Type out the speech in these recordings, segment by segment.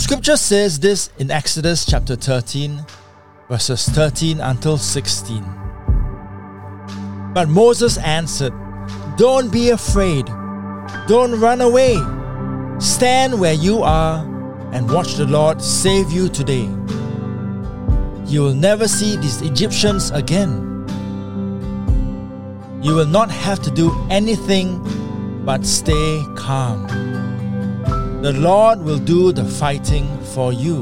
Scripture says this in Exodus chapter 13, verses 13 until 16. But Moses answered, "Don't be afraid. Don't run away. Stand where you are and watch the Lord save you today. You will never see these Egyptians again. You will not have to do anything but stay calm. The Lord will do the fighting for you."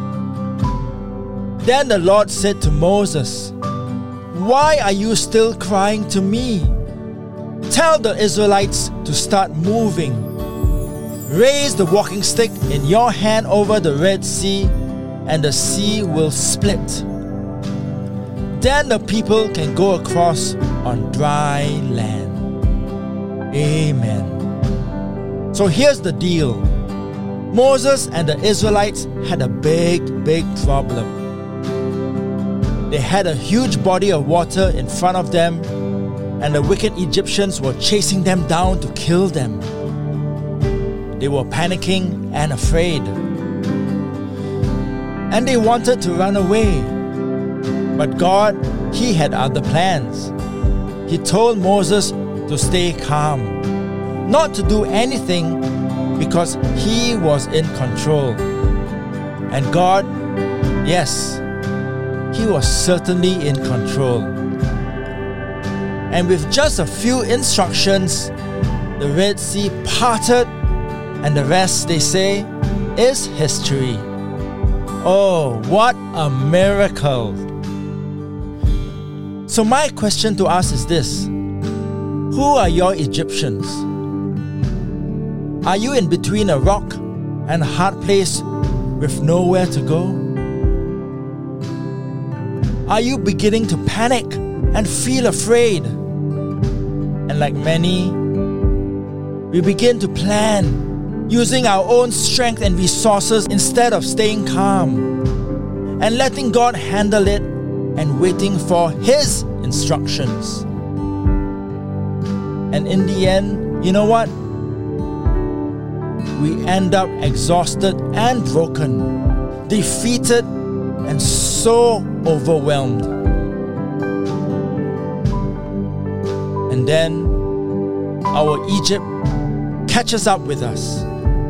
Then the Lord said to Moses, "Why are you still crying to me? Tell the Israelites to start moving. Raise the walking stick in your hand over the Red Sea, and the sea will split. Then the people can go across on dry land." Amen. So here's the deal. Moses and the Israelites had a big problem. They had a huge body of water in front of them, and the wicked Egyptians were chasing them down to kill them. They were panicking and afraid. And they wanted to run away. But God, He had other plans. He told Moses to stay calm, not to do anything, because He was in control. And God, yes, He was certainly in control. And with just a few instructions, the Red Sea parted, and the rest, they say, is history. Oh, what a miracle! So my question to us is this: who are your Egyptians? Are you in between a rock and a hard place with nowhere to go? Are you beginning to panic and feel afraid? And like many, we begin to plan using our own strength and resources instead of staying calm and letting God handle it and waiting for His instructions. And in the end, you know what? We end up exhausted and broken, defeated and so overwhelmed. And then our Egypt catches up with us.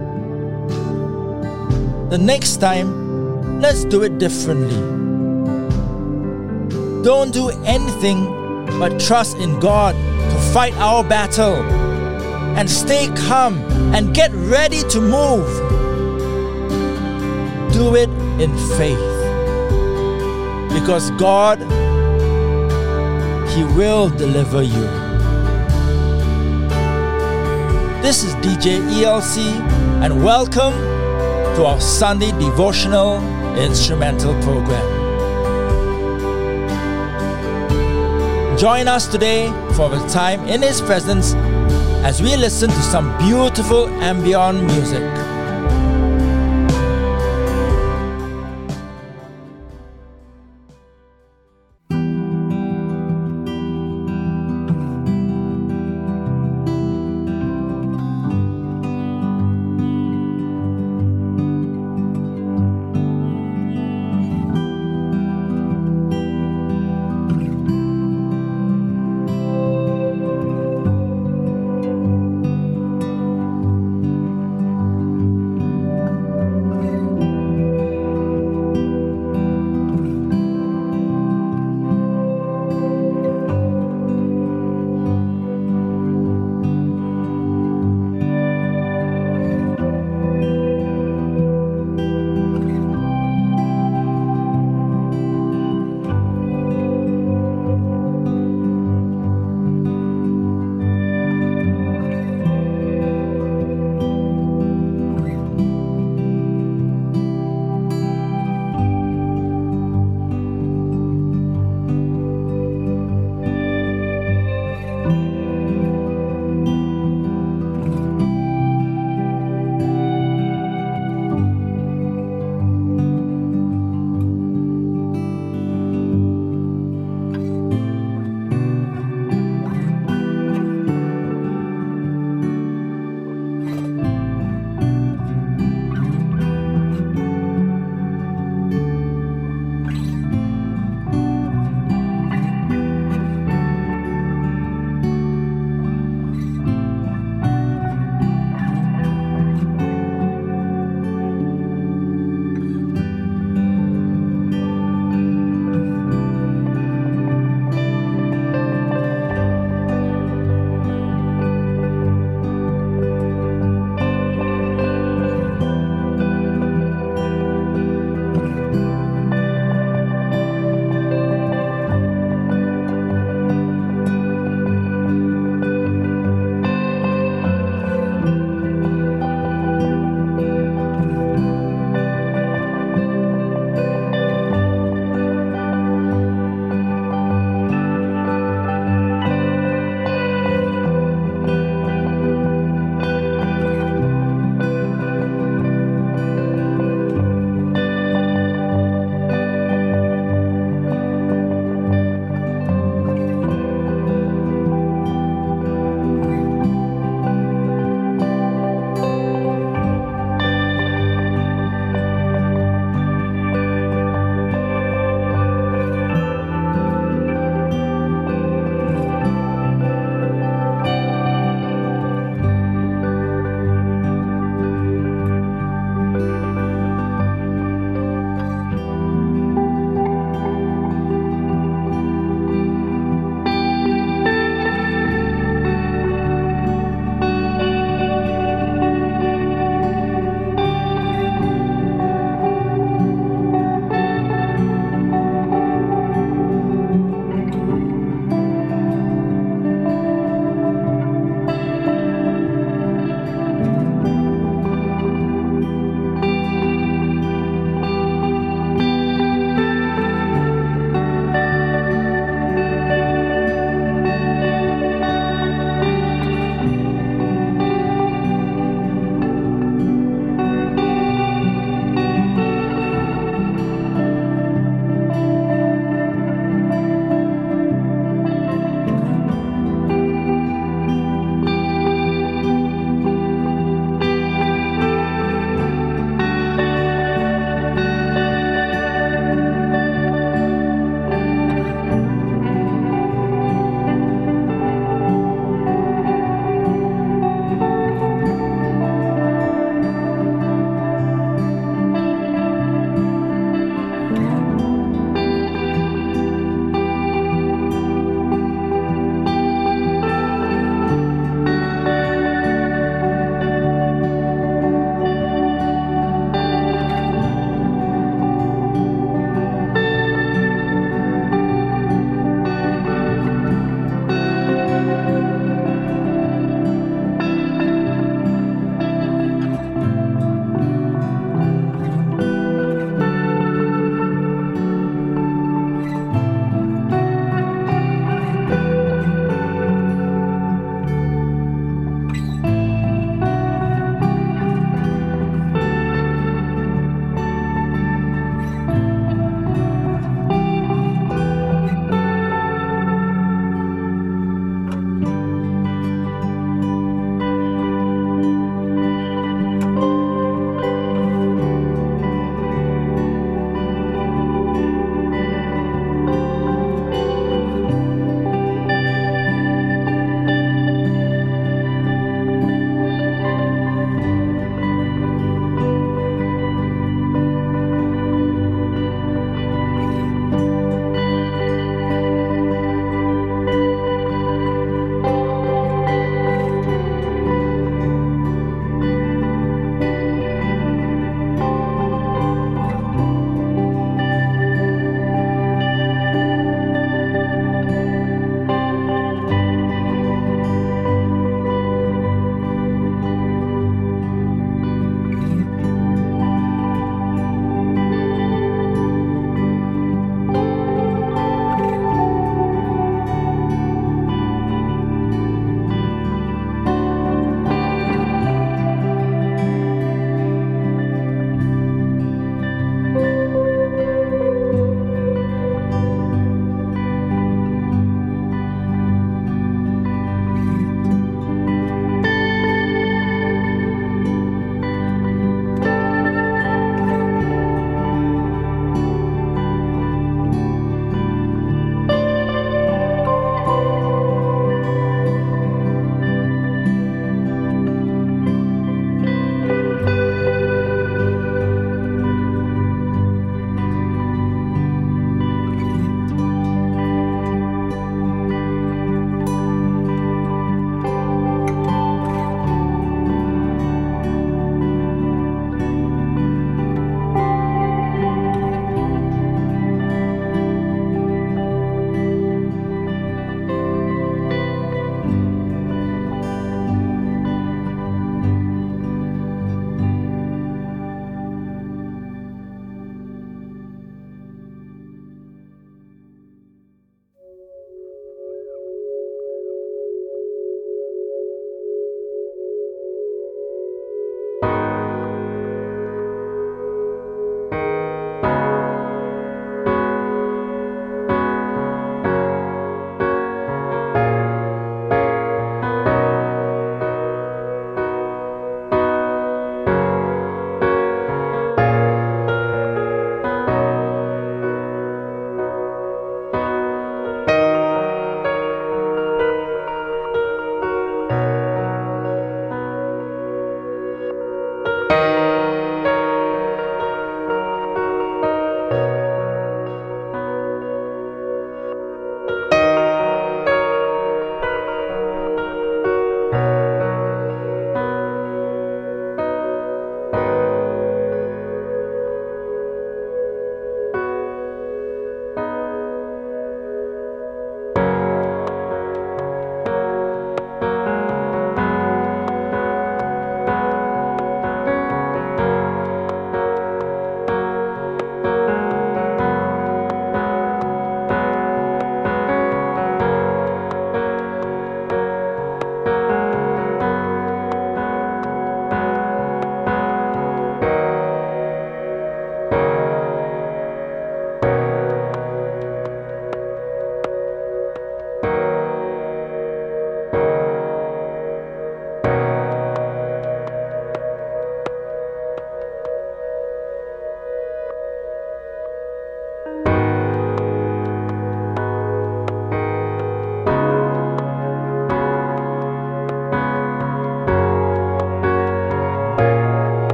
The next time, let's do it differently. Don't do anything but trust in God to fight our battle, and stay calm and get ready to move. Do it in faith, because God, He will deliver you. This is DJ ELC, and welcome to our Sunday devotional instrumental program. Join us today for a time in His presence as we listen to some beautiful ambient music.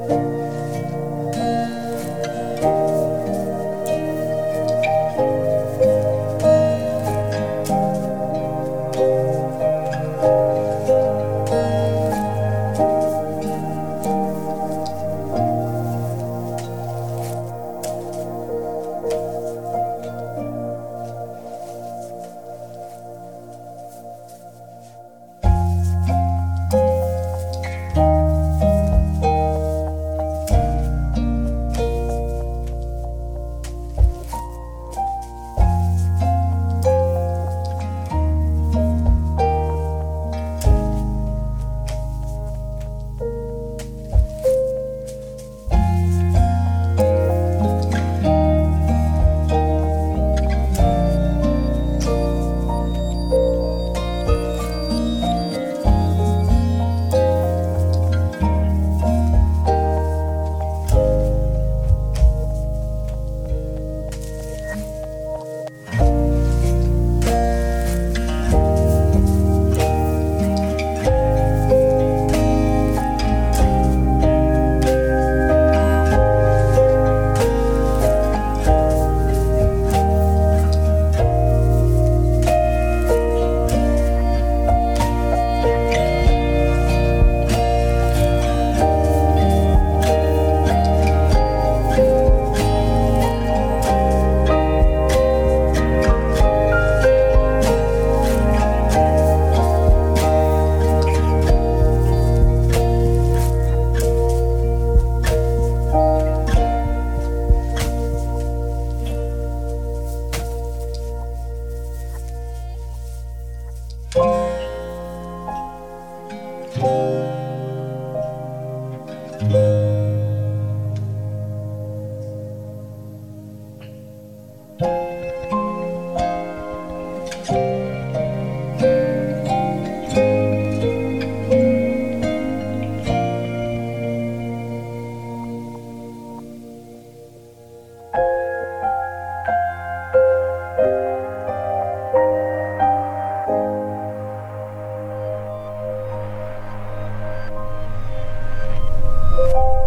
you.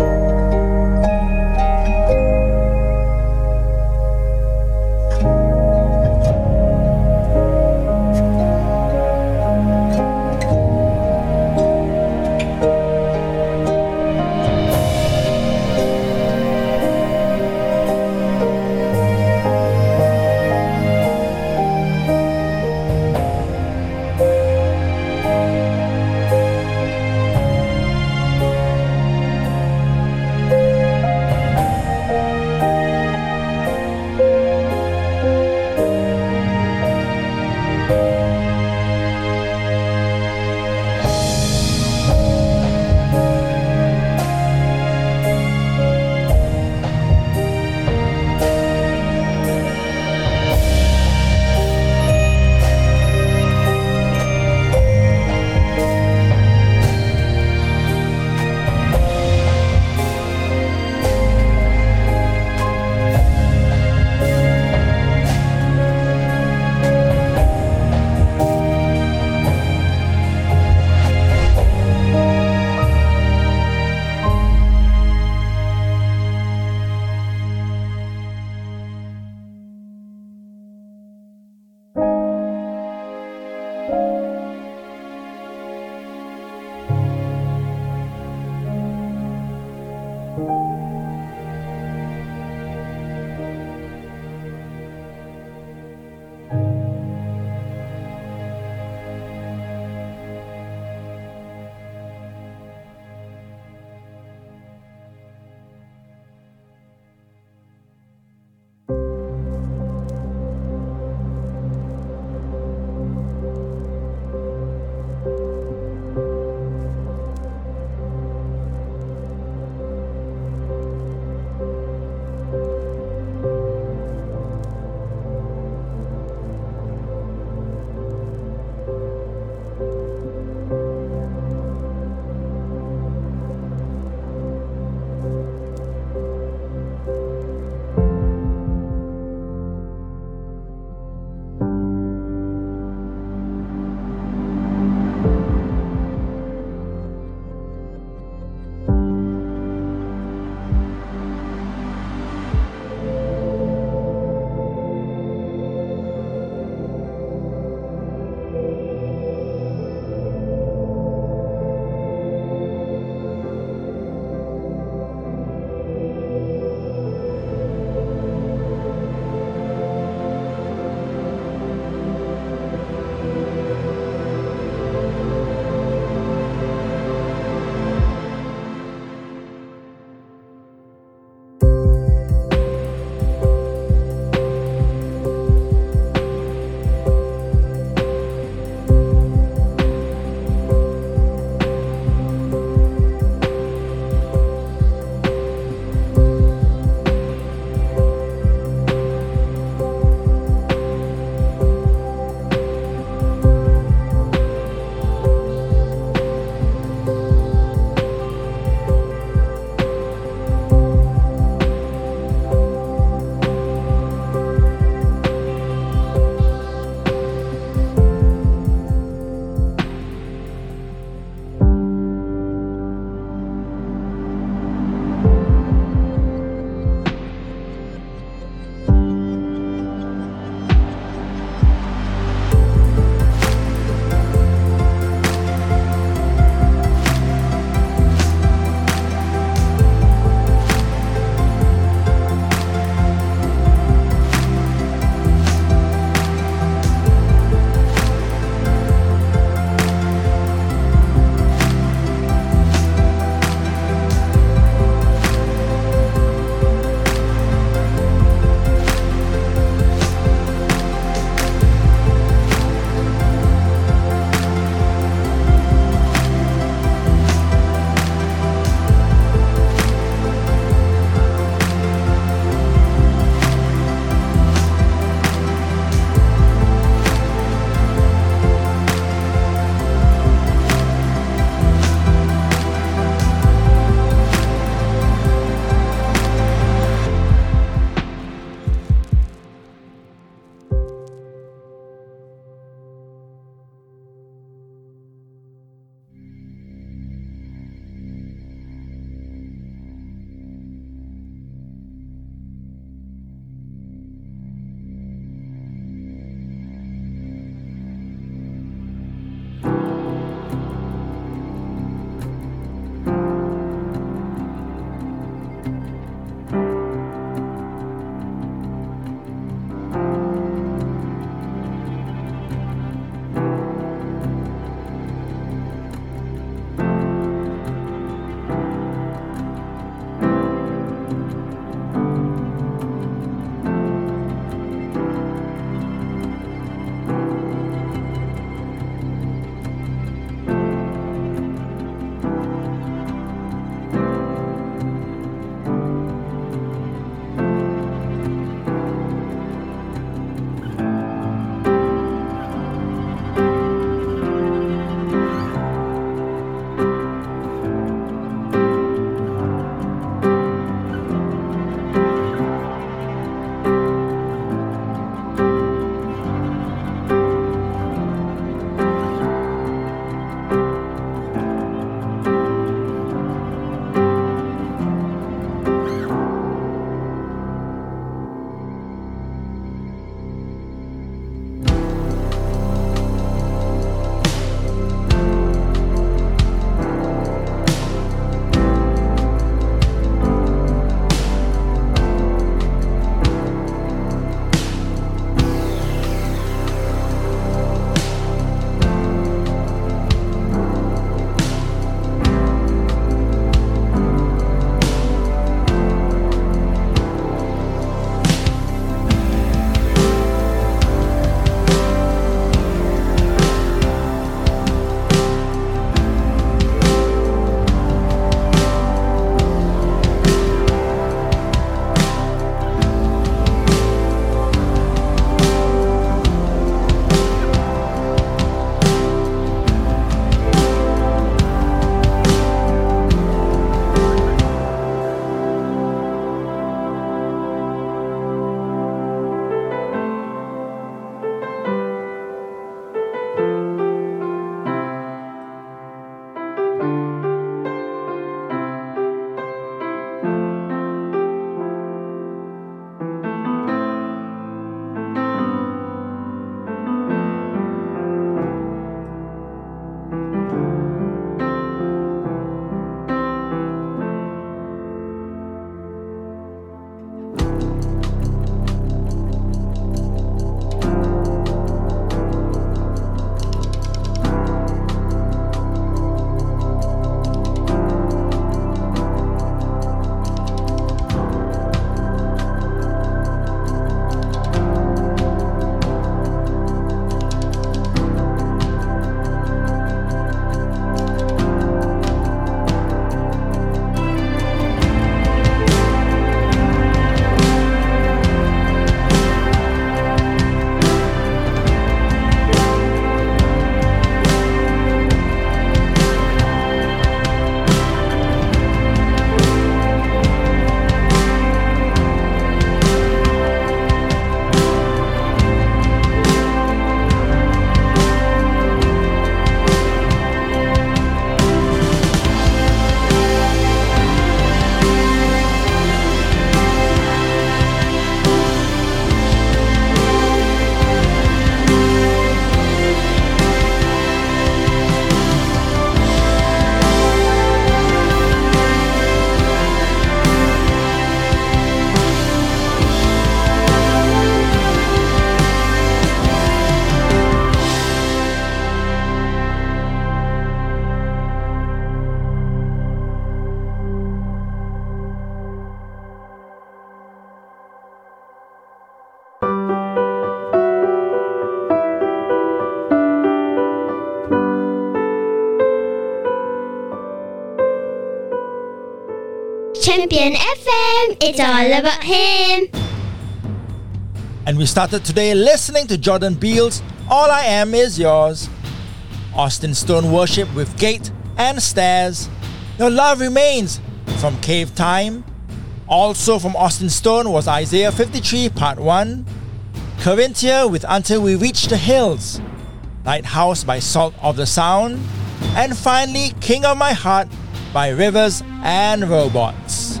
Champion FM, it's all about him. And we started today listening to Jordan Beals' All I Am Is Yours. Austin Stone Worship with Gate and Stairs. Your Love Remains from Cave Time. Also from Austin Stone was Isaiah 53 Part 1. Corinthia with Until We Reach the Hills. Lighthouse by Salt of the Sound. And finally, King of My Heart by Rivers and Robots.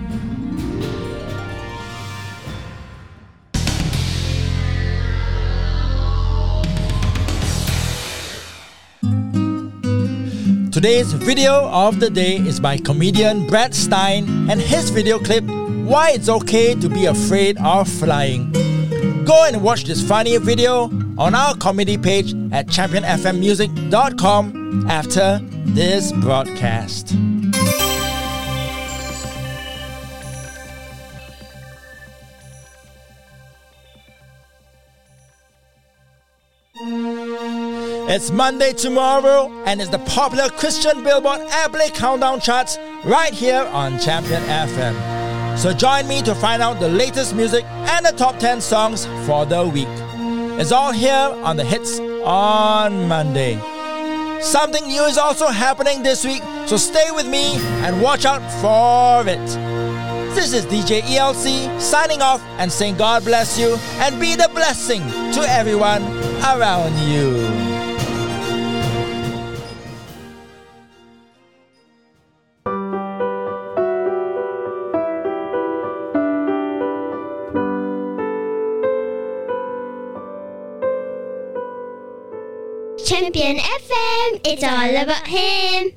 Today's video of the day is by comedian Brad Stein and his video clip, Why It's Okay to Be Afraid of Flying. Go and watch this funny video on our comedy page at championfmmusic.com after this broadcast. It's Monday tomorrow, and it's the popular Christian Billboard Airplay Countdown charts right here on Champion FM. So join me to find out the latest music and the top 10 songs for the week. It's all here on the Hits on Monday. Something new is also happening this week, so stay with me and watch out for it. This is DJ ELC signing off and saying God bless you and be the blessing to everyone around you. Champion FM, it's all about him.